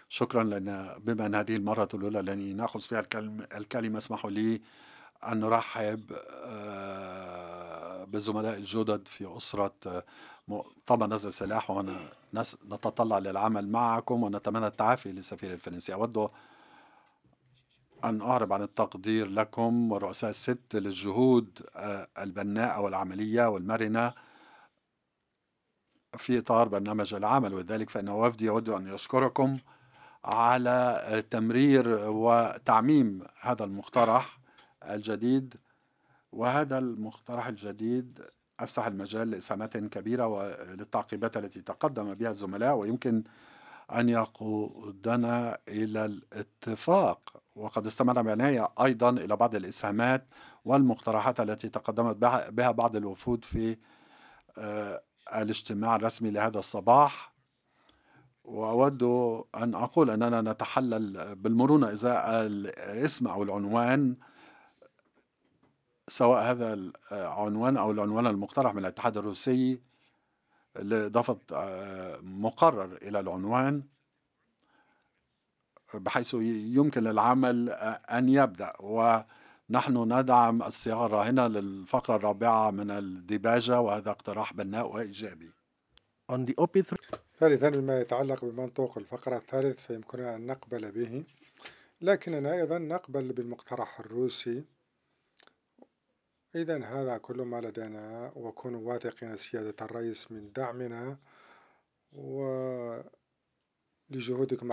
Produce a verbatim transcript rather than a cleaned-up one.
شكرًا، لأن بما أن هذه المرة الأولى التي نأخذ فيها الكلم الكلمة، اسمحوا لي أن نرحب آآ بالزملاء الجدد في أسرة آه، مؤتمر نزل سلاح، ون نس نتطلع للعمل معكم ونتمنى التعافي للسفير الفرنسي. أود أن أعرب عن التقدير لكم ورؤساء الست للجهود آآ البناءة والعملية والمرنة في إطار برنامج العمل، ولذلك فإن وفدي يود أن يشكركم على تمرير وتعميم هذا المقترح الجديد. وهذا المقترح الجديد أفسح المجال لإسهامات كبيرة وللتعقيبات التي تقدم بها الزملاء، ويمكن أن يقودنا إلى الاتفاق. وقد استمعنا بعناية أيضا إلى بعض الإسهامات والمقترحات التي تقدمت بها بها بعض الوفود في آه، الاجتماع الرسمي لهذا الصباح. وأود أن أقول أننا نتحلل بالمرونة إزاء الاسم أو العنوان، سواء هذا العنوان أو العنوان المقترح من الاتحاد الروسي لإضافة آه، مقرر إلى العنوان، بحيث يمكن للعمل آه، أن يبدأ. ونحن ندعم الصياغة الراهنة للفقرة الرابعة من الديباجة، وهذا اقتراح بناء وإيجابي. On the O P three. ثالثا، بما يتعلق بمنطوق الفقرة الثالث فيمكننا أن نقبل به، لكننا أيضا نقبل بالمقترح الروسي. إذا هذا كل ما لدينا، وكونوا واثقين سيادة الرئيس من دعمنا ولجهودكم